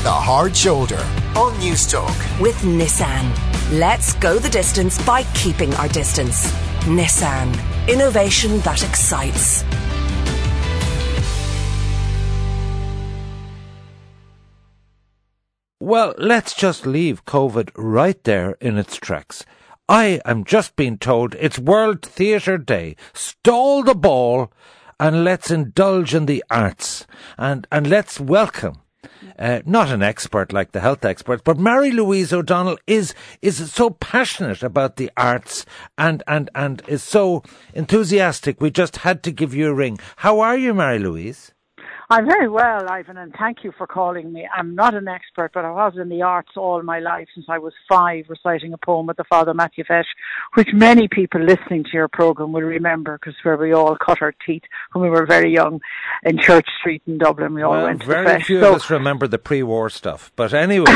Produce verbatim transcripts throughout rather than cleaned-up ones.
The Hard Shoulder on Newstalk. With Nissan. Let's go the distance by keeping our distance. Nissan. Innovation that excites. Well, let's just leave COVID right there in its tracks. I am just being told it's World Theatre Day. Stall the ball and let's indulge in the arts. And, and let's welcome, uh, not an expert like the health experts, but Mary Louise O'Donnell is, is so passionate about the arts and, and, and is so enthusiastic. We just had to give you a ring. How are you, Mary Louise? I'm very well, Ivan, and thank you for calling me. I'm not an expert, but I was in the arts all my life since I was five, reciting a poem with the Father Matthew Fesh, which many people listening to your programme will remember, because where we all cut our teeth when we were very young in Church Street in Dublin. We all well, went to very the Fesh. few so, of us remember the pre-war stuff, but anyway.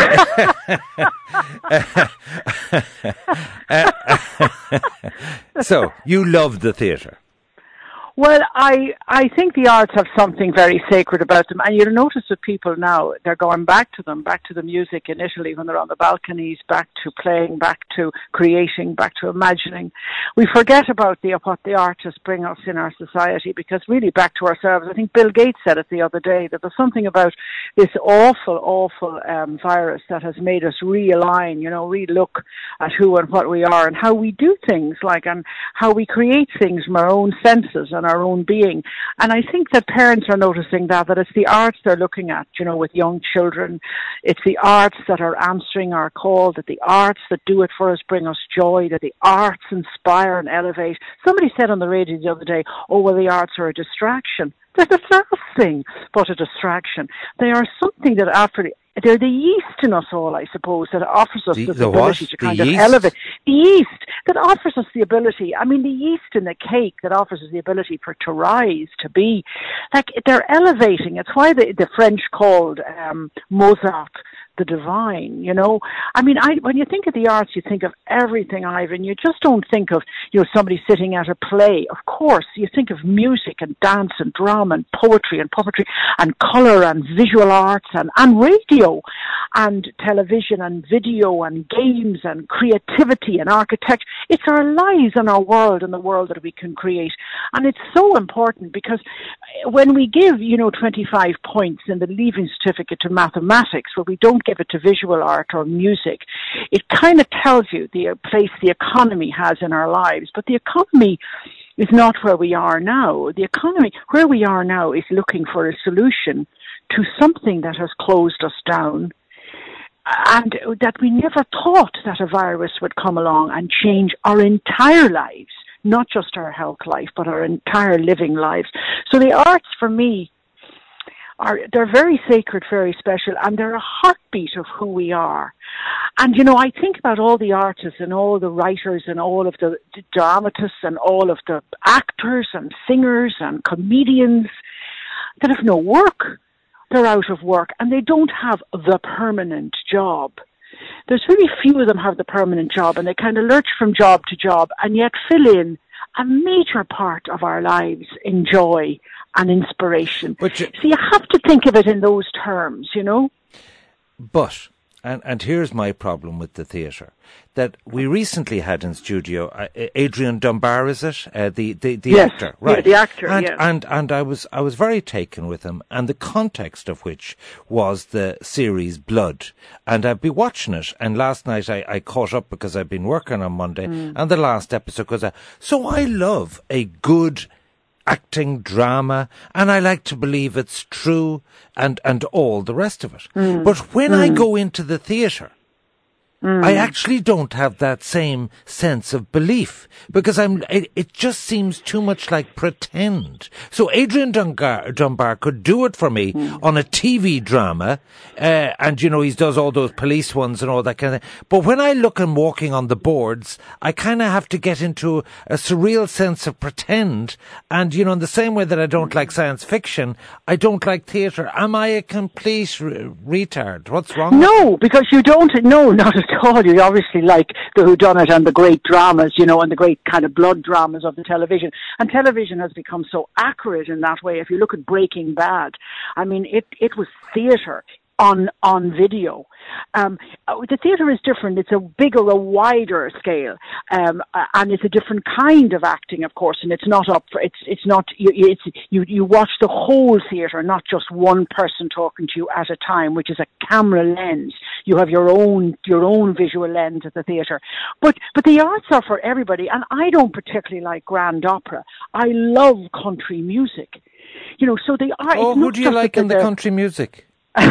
So, you loved the theatre. Well, I I think the arts have something very sacred about them, and you'll notice that people now, they're going back to them, back to the music in Italy when they're on the balconies, back to playing, back to creating, back to imagining. We forget about the what the artists bring us in our society, because really back to ourselves. I think Bill Gates said it the other day, that there's something about this awful, awful um, virus that has made us realign, you know, re-look at who and what we are and how we do things, like, and how we create things from our own senses and our own being. And I think that parents are noticing that, that it's the arts they're looking at, you know, with young children. It's the arts that are answering our call, that the arts that do it for us bring us joy, that the arts inspire and elevate. Somebody said on the radio the other day, oh, well, the arts are a distraction. They're the last thing but a distraction. They are something that after... They're the yeast in us all, I suppose, that offers us the, this the ability what? to The kind yeast? of elevate. The yeast that offers us the ability, I mean, the yeast in the cake that offers us the ability for to rise, to be. Like, they're elevating. It's why the, the French called um, Mozart the divine, you know. I mean, I when you think of the arts, you think of everything, Ivan. You just don't think of, you know, somebody sitting at a play. Of course, you think of music and dance and drama and poetry and puppetry and colour and visual arts and, and radio and television and video and games and creativity and architecture. It's our lives and our world and the world that we can create. And it's so important, because when we give, you know, twenty-five points in the leaving certificate to mathematics, where we don't give it to visual art or music, it kind of tells you the place the economy has in our lives. But the economy is not where we are now. The economy, where we are now, is looking for a solution to something that has closed us down, and that we never thought that a virus would come along and change our entire lives, not just our health life, but our entire living lives. So the arts, for me, are, they're very sacred, very special, and they're a heartbeat of who we are. And, you know, I think about all the artists and all the writers and all of the dramatists and all of the actors and singers and comedians that have no work. They're out of work, and they don't have the permanent job. There's very few of them have the permanent job, and they kind of lurch from job to job and yet fill in a major part of our lives in joy and inspiration. But you, so you have to think of it in those terms, you know. But, and, and here's my problem with the theatre, that we recently had in studio uh, Adrian Dunbar, is it? Uh, the the, the yes. actor, right? Yeah, the actor, and, yeah. And and I was I was very taken with him, and the context of which was the series Blood, and I'd be watching it. And last night I, I caught up because I've been working on Monday, mm. and the last episode was. So I love a good acting drama, and I like to believe it's true, and and all the rest of it. Mm. But when mm. I go into the theatre, Mm. I actually don't have that same sense of belief, because I'm. It, it just seems too much like pretend. So Adrian Dunbar, Dunbar could do it for me mm. on a T V drama, uh, and you know he does all those police ones and all that kind of thing. But when I look and walking on the boards, I kind of have to get into a surreal sense of pretend. And you know, in the same way that I don't like science fiction, I don't like theatre. Am I a complete re- retard? What's wrong? No, because you don't. No, not at all. You obviously like the whodunit and the great dramas, you know, and the great kind of blood dramas of the television. And television has become so accurate in that way. If you look at Breaking Bad, I mean, it, it was theatre on on video. Um, the theatre is different. It's a bigger, a wider scale, um, and it's a different kind of acting, of course. And it's not up for it's it's not you it's you you watch the whole theatre, not just one person talking to you at a time, which is a camera lens. You have your own your own visual lens at the theatre, but but the arts are for everybody. And I don't particularly like grand opera. I love country music. You know, so the art. Oh, who do you like in the country music?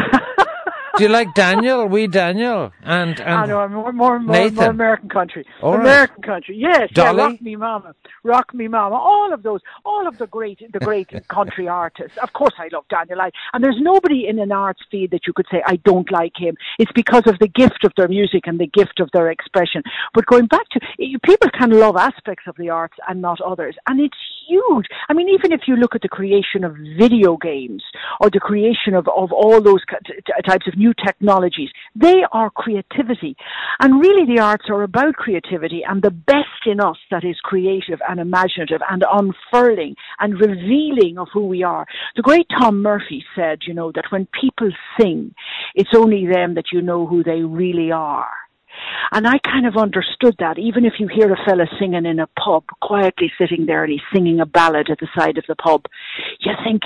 Do you like Daniel, wee Daniel, and and I know I'm more more more, Nathan? more American country, All American right. country. Yes, Dolly? yeah, Rock Me Mama, Rock Me Mama. All of those, all of the great, the great country artists. Of course, I love Daniel. I, and there's nobody in an arts field that you could say I don't like him. It's because of the gift of their music and the gift of their expression. But going back to people can love aspects of the arts and not others, and it's huge. I mean, even if you look at the creation of video games or the creation of of all those types of new technologies, they are creativity. And really the arts are about creativity and the best in us that is creative and imaginative and unfurling and revealing of who we are. The great Tom Murphy said, you know, that when people sing, it's only them that you know who they really are. And I kind of understood that. Even if you hear a fella singing in a pub, quietly sitting there and he's singing a ballad at the side of the pub, you think,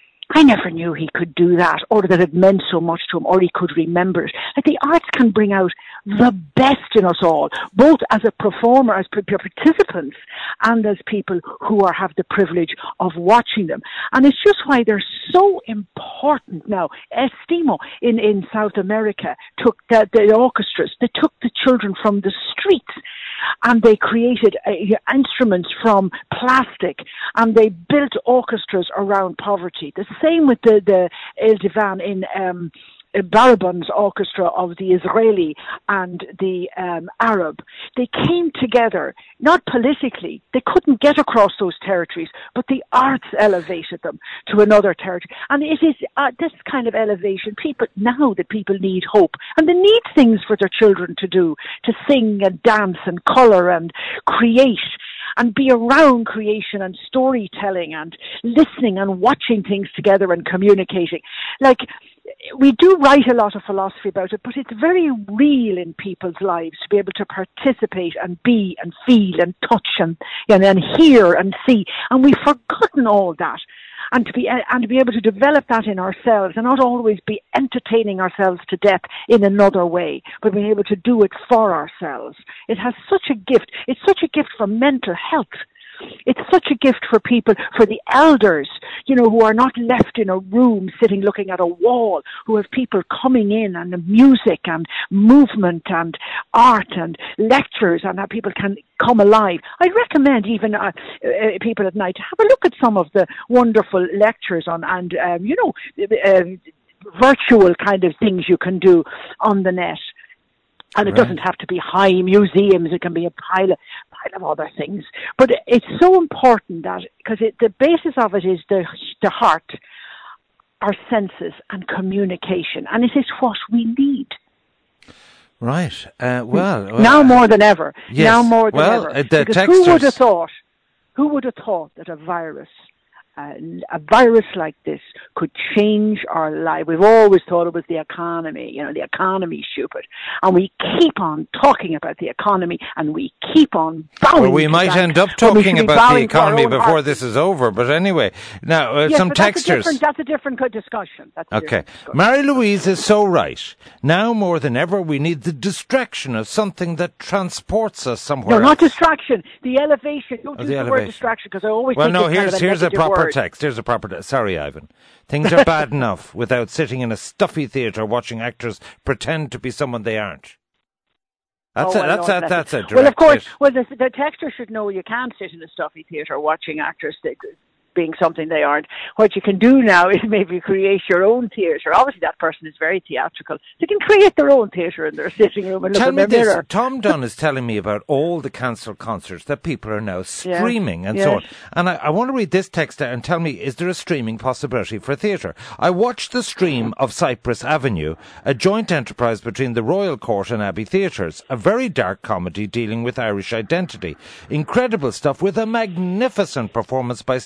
I never knew he could do that, or that it meant so much to him, or he could remember it. Like the arts can bring out the best in us all, both as a performer, as participants, and as people who are have the privilege of watching them. And it's just why they're so important now. Estimo in, in South America took the, the orchestras, they took the children from the streets, and they created uh, instruments from plastic, and they built orchestras around poverty. The same with the, the El Divan in um, Baraban's orchestra of the Israeli and the um, Arab. They came together, not politically. They couldn't get across those territories, but the arts elevated them to another territory. And it is uh, this kind of elevation, people now that people need hope, and they need things for their children to do, to sing and dance and colour and create, and be around creation and storytelling and listening and watching things together and communicating. Like, we do write a lot of philosophy about it, but it's very real in people's lives to be able to participate and be and feel and touch and, and, and hear and see. And we've forgotten all that. And to be and to be able to develop that in ourselves and not always be entertaining ourselves to death in another way, but being able to do it for ourselves. It has such a gift. It's such a gift for mental health. It's such a gift for people, for the elders, you know, who are not left in a room sitting looking at a wall, who have people coming in and the music and movement and art and lectures, and that people can come alive. I recommend even uh, uh, people at night to have a look at some of the wonderful lectures on and, um, you know, uh, virtual kind of things you can do on the net. And it right. doesn't have to be high museums. It can be a pile of, pile of other things. But it's so important that, because the basis of it is the the heart, our senses, and communication. And it is what we need. Right. Uh, well, well. Now more than ever. Yes. Now more than well, ever. Uh, the because textures... who would have thought, who would have thought that a virus, Uh, a virus like this could change our life? We've always thought it was the economy, you know, the economy's stupid. And we keep on talking about the economy, and we keep on bowing. Well, we might that, end up talking about the economy before heart. this is over, but anyway. Now, uh, yes, some but that's textures. A that's a different discussion. That's a okay. Different discussion. Marie-Louise is so right. Now more than ever, we need the distraction of something that transports us somewhere No, not else. distraction. The elevation. Don't Oh, use the the, elevation. word distraction, because I always Well, think no, it's here's kind of a here's a negative proper word. text. Here's a proper text. Sorry, Ivan. Things are bad enough without sitting in a stuffy theatre watching actors pretend to be someone they aren't. That's oh, a, well, that's no, a, that's, that's a direct Well, of course, hit. well, the, the texter should know you can't sit in a stuffy theatre watching actors that, being something they aren't. What you can do now is maybe create your own theatre. Obviously, that person is very theatrical. They can create their own theatre in their sitting room and Tell look in me their this. mirror. Tom Dunn is telling me about all the cancelled concerts that people are now streaming yes, and yes. so on. And I, I want to read this text out and tell me, is there a streaming possibility for theatre? I watched the stream of Cypress Avenue, a joint enterprise between the Royal Court and Abbey Theatres, a very dark comedy dealing with Irish identity. Incredible stuff with a magnificent performance by Stephen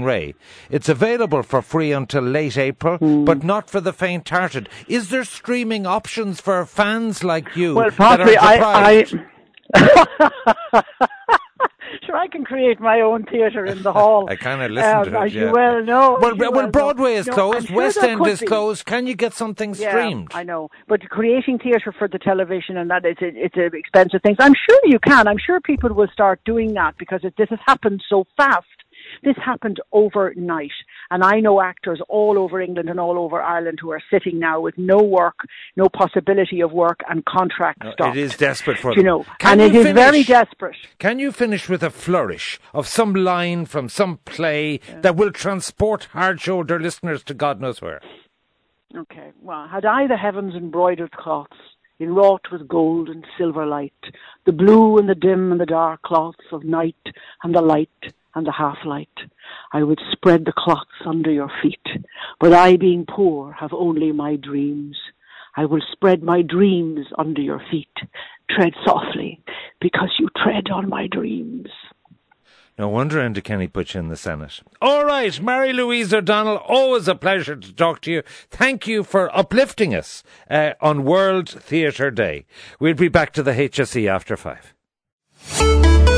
Ray. It's available for free until late April, mm. but not for the faint-hearted. Is there streaming options for fans like you well, that are deprived? I, I Sure, I can create my own theatre in the hall. I kind of listened um, to it, as yeah. you well know. Well, well well Broadway know. is no, closed, sure West End is be. closed. Can you get something yeah, streamed? I know, but creating theatre for the television and that, it's a, it's an expensive thing. I'm sure you can. I'm sure people will start doing that because it, this has happened so fast. This happened overnight. And I know actors all over England and all over Ireland who are sitting now with no work, no possibility of work and contract no, stopped. It is desperate for you them. know, Can and you it finish, is very desperate. Can you finish with a flourish of some line from some play yeah. that will transport hard-shoulder listeners to God knows where? Okay. Well, had I the heavens embroidered cloths, enwrought with gold and silver light, the blue and the dim and the dark cloths of night and the light and the half-light, I would spread the cloths under your feet. But I, being poor, have only my dreams. I will spread my dreams under your feet. Tread softly, because you tread on my dreams. No wonder Enda Kenny put you in the Senate. All right, Mary Louise O'Donnell, always a pleasure to talk to you. Thank you for uplifting us uh, on World Theatre Day. We'll be back to the H S E after five.